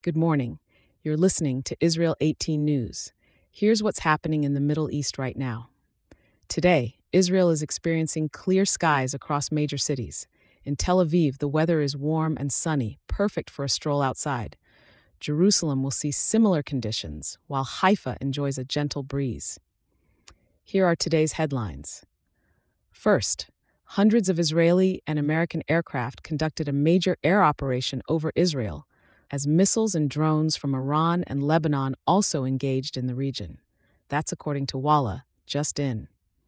Good morning. You're listening to Israel 18 News. Here's what's happening in the Middle East right now. Today, Israel is experiencing clear skies across major cities. In Tel Aviv, the weather is warm and sunny, perfect for a stroll outside. Jerusalem will see similar conditions, while Haifa enjoys a gentle breeze. Here are today's headlines. First, hundreds of Israeli and American aircraft conducted a major air operation over Israel, as missiles and drones from Iran and Lebanon also engaged in the region. That's according to Walla, just in.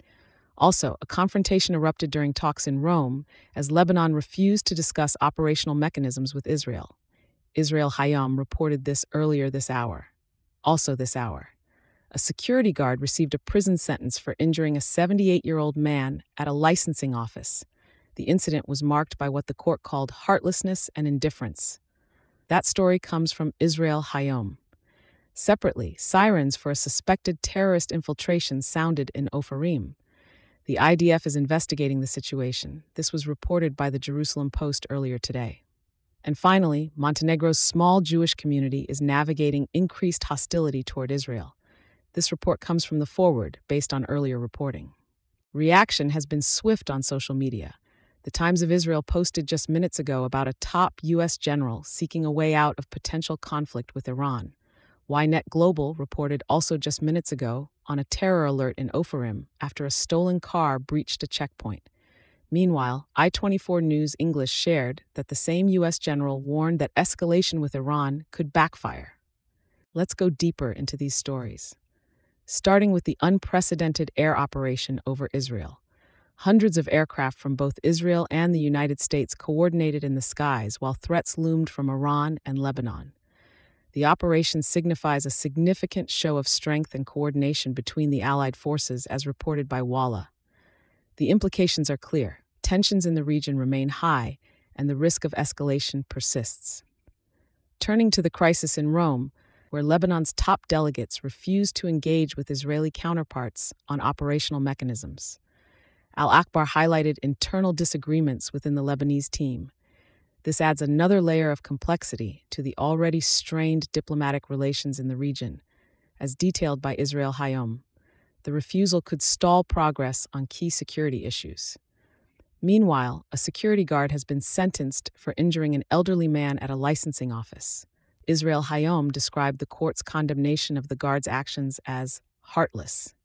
Also, a confrontation erupted during talks in Rome as Lebanon refused to discuss operational mechanisms with Israel. Israel Hayom reported this earlier this hour. Also this hour, a security guard received a prison sentence for injuring a 78-year-old man at a licensing office. The incident was marked by what the court called heartlessness and indifference. That story comes from Israel Hayom. Separately, sirens for a suspected terrorist infiltration sounded in Ofarim. The IDF is investigating the situation. This was reported by the Jerusalem Post earlier today. And finally, Montenegro's small Jewish community is navigating increased hostility toward Israel. This report comes from The Forward, based on earlier reporting. Reaction has been swift on social media. The Times of Israel posted just minutes ago about a top U.S. general seeking a way out of potential conflict with Iran. Ynet Global reported also just minutes ago on a terror alert in Ofarim after a stolen car breached a checkpoint. Meanwhile, I-24 News English shared that the same U.S. general warned that escalation with Iran could backfire. Let's go deeper into these stories. Starting with the unprecedented air operation over Israel. Hundreds of aircraft from both Israel and the United States coordinated in the skies while threats loomed from Iran and Lebanon. The operation signifies a significant show of strength and coordination between the Allied forces, as reported by Walla. The implications are clear. Tensions in the region remain high, and the risk of escalation persists. Turning to the crisis in Rome, where Lebanon's top delegates refused to engage with Israeli counterparts on operational mechanisms. Al-Akbar highlighted internal disagreements within the Lebanese team. This adds another layer of complexity to the already strained diplomatic relations in the region, as detailed by Israel Hayom. The refusal could stall progress on key security issues. Meanwhile, a security guard has been sentenced for injuring an elderly man at a licensing office. Israel Hayom described the court's condemnation of the guard's actions as heartless.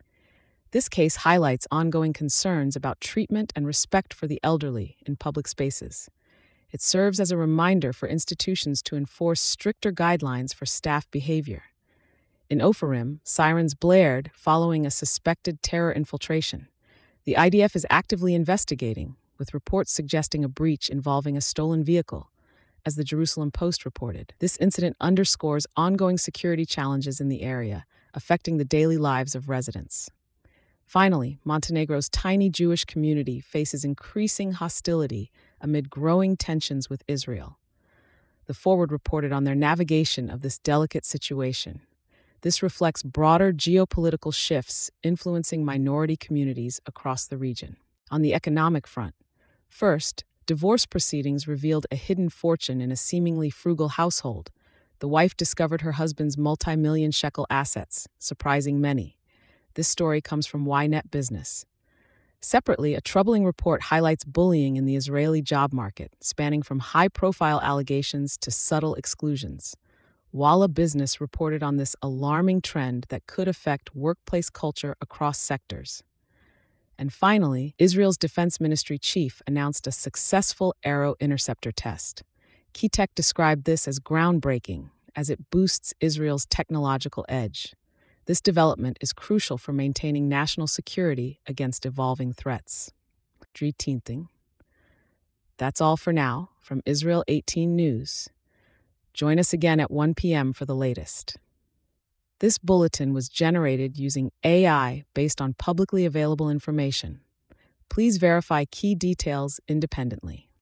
This case highlights ongoing concerns about treatment and respect for the elderly in public spaces. It serves as a reminder for institutions to enforce stricter guidelines for staff behavior. In Ofarim, sirens blared following a suspected terror infiltration. The IDF is actively investigating, with reports suggesting a breach involving a stolen vehicle, as the Jerusalem Post reported. This incident underscores ongoing security challenges in the area, affecting the daily lives of residents. Finally, Montenegro's tiny Jewish community faces increasing hostility amid growing tensions with Israel. The Forward reported on their navigation of this delicate situation. This reflects broader geopolitical shifts influencing minority communities across the region. On the economic front, first, divorce proceedings revealed a hidden fortune in a seemingly frugal household. The wife discovered her husband's multi-million shekel assets, surprising many. This story comes from Ynet Business. Separately, a troubling report highlights bullying in the Israeli job market, spanning from high-profile allegations to subtle exclusions. Walla Business reported on this alarming trend that could affect workplace culture across sectors. And finally, Israel's Defense Ministry chief announced a successful Arrow interceptor test. Kitek described this as groundbreaking, as it boosts Israel's technological edge. This development is crucial for maintaining national security against evolving threats. That's all for now from Israel 18 News. Join us again at 1 p.m. for the latest. This bulletin was generated using AI based on publicly available information. Please verify key details independently.